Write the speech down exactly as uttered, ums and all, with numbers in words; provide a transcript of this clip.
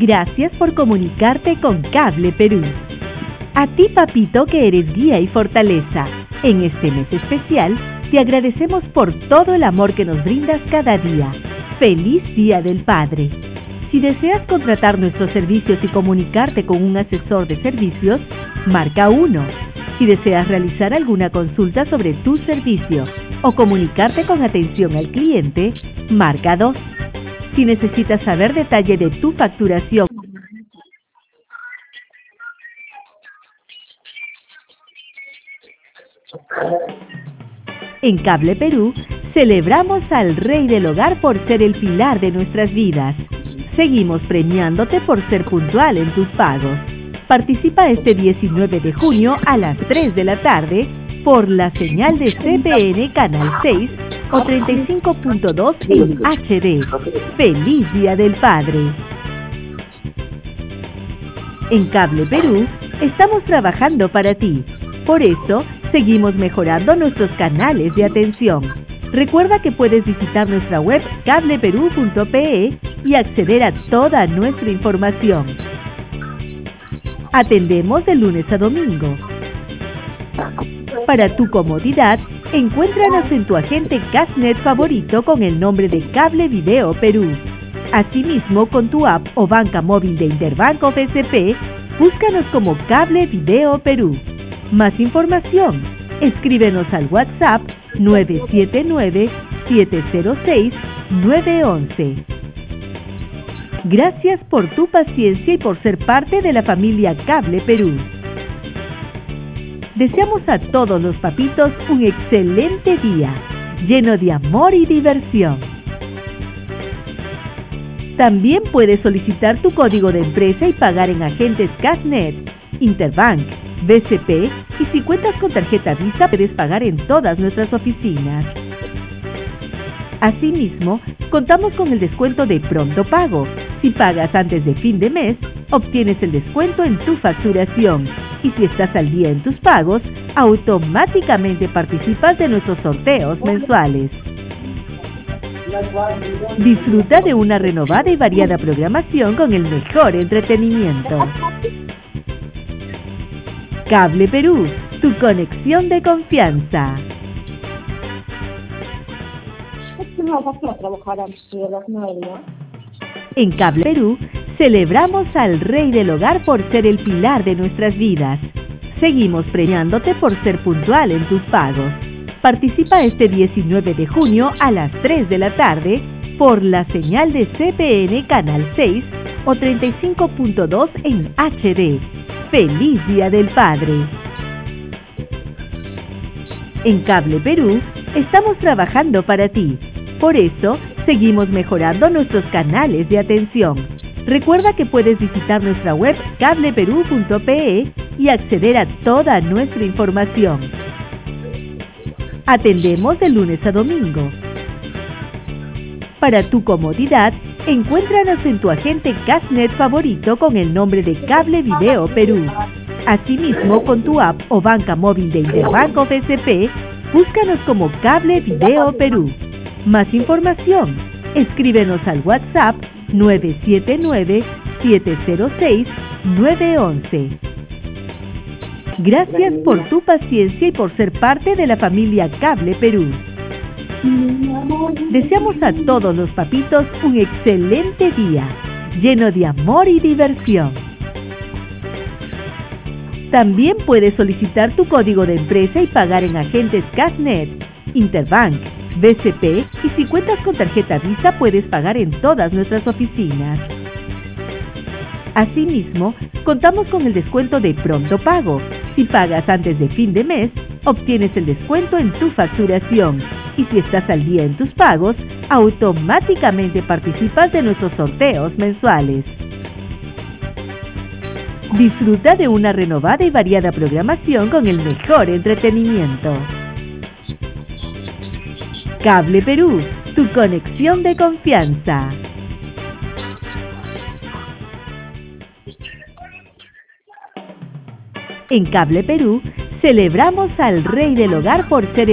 Gracias por comunicarte con Cable Perú. A ti, papito, que eres guía y fortaleza, en este mes especial, te agradecemos por todo el amor que nos brindas cada día. ¡Feliz Día del Padre! Si deseas contratar nuestros servicios y comunicarte con un asesor de servicios, marca uno. Si deseas realizar alguna consulta sobre tu servicio o comunicarte con atención al cliente, marca dos. Si necesitas saber detalle de tu facturación, en Cable Perú, celebramos al Rey del Hogar por ser el pilar de nuestras vidas. Seguimos premiándote por ser puntual en tus pagos. Participa este diecinueve de junio a las tres de la tarde por la señal de C P N Canal seis o treinta y cinco punto dos en H D. ¡Feliz Día del Padre! En Cable Perú, estamos trabajando para ti. Por eso, seguimos mejorando nuestros canales de atención. Recuerda que puedes visitar nuestra web cable perú punto pe y acceder a toda nuestra información. Atendemos de lunes a domingo. Para tu comodidad, encuéntranos en tu agente Cashnet favorito con el nombre de Cable Video Perú. Asimismo, con tu app o banca móvil de Interbank o B C P, búscanos como Cable Video Perú. Más información, escríbenos al WhatsApp nueve siete nueve, siete cero seis, nueve uno uno. Gracias por tu paciencia y por ser parte de la familia Cable Perú. Deseamos a todos los papitos un excelente día, lleno de amor y diversión. También puedes solicitar tu código de empresa y pagar en agentes Cashnet, Interbank, B C P y si cuentas con tarjeta Visa puedes pagar en todas nuestras oficinas. Asimismo, contamos con el descuento de Pronto Pago. Si pagas antes de fin de mes, obtienes el descuento en tu facturación. Y si estás al día en tus pagos, automáticamente participas de nuestros sorteos mensuales. Disfruta de una renovada y variada programación con el mejor entretenimiento. Cable Perú, tu conexión de confianza. En Cable Perú, celebramos al Rey del Hogar por ser el pilar de nuestras vidas. Seguimos premiándote por ser puntual en tus pagos. Participa este diecinueve de junio a las tres de la tarde por la señal de C P N Canal seis o treinta y cinco punto dos en H D. ¡Feliz Día del Padre! En Cable Perú, estamos trabajando para ti. Por eso, seguimos mejorando nuestros canales de atención. Recuerda que puedes visitar nuestra web cable perú punto pe y acceder a toda nuestra información. Atendemos de lunes a domingo. Para tu comodidad, encuéntranos en tu agente Cashnet favorito con el nombre de Cable Video Perú. Asimismo, con tu app o banca móvil de Interbank o B C P, búscanos como Cable Video Perú. Más información, escríbenos al WhatsApp nueve siete nueve, siete cero seis, nueve uno uno. Gracias por tu paciencia y por ser parte de la familia Cable Perú. Deseamos a todos los papitos un excelente día, lleno de amor y diversión. También puedes solicitar tu código de empresa y pagar en agentes Cashnet, Interbank, B C P y si cuentas con tarjeta Visa puedes pagar en todas nuestras oficinas. Asimismo, contamos con el descuento de Pronto Pago. Si pagas antes de fin de mes, obtienes el descuento en tu facturación. Y si estás al día en tus pagos, automáticamente participas de nuestros sorteos mensuales. Disfruta de una renovada y variada programación con el mejor entretenimiento. Cable Perú, tu conexión de confianza. En Cable Perú, celebramos al Rey del Hogar por ser